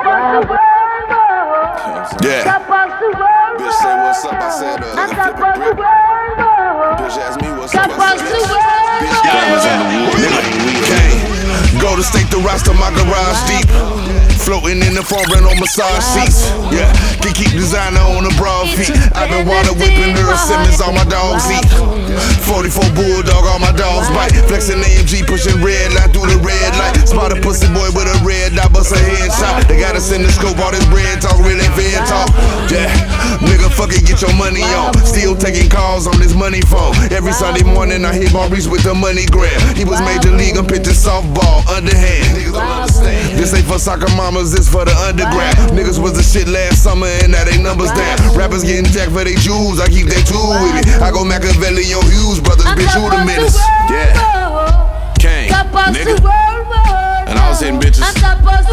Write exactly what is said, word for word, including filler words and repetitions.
Yeah. Bitch say what's up, I said uh, I flip a brick. Bitch asked me what's up, I said bitch diamonds in the wood. Nigga, go to state the roster, my garage deep. Floating in the foreign on massage seats. Yeah, can keep designer on the broad feet. I've been water whipping Earl Simmons, all my dogs eat. forty-four bulldog, all my dogs bite. Flexing A M G, pushing red light through the red light. Spot a pussy boy with a red dot, bust a headshot. They got us in the scope, all this bread talk, really fair talk. Yeah, nigga, fuck it, get your money on. Still taking calls on this money phone. Every Sunday morning I hit Maurice with the money grab. He was major league, I'm pitching softball, underhand. Niggas don't understand. This ain't for soccer mamas, this for the underground. Niggas was the shit last summer and now they numbers down. Rappers getting jacked for they jewels, I keep that tool with me. I go Machiavelli on Hughes, brothers, bitch, who the menace? Yeah, Kane, nigga. And I was hitting bitches.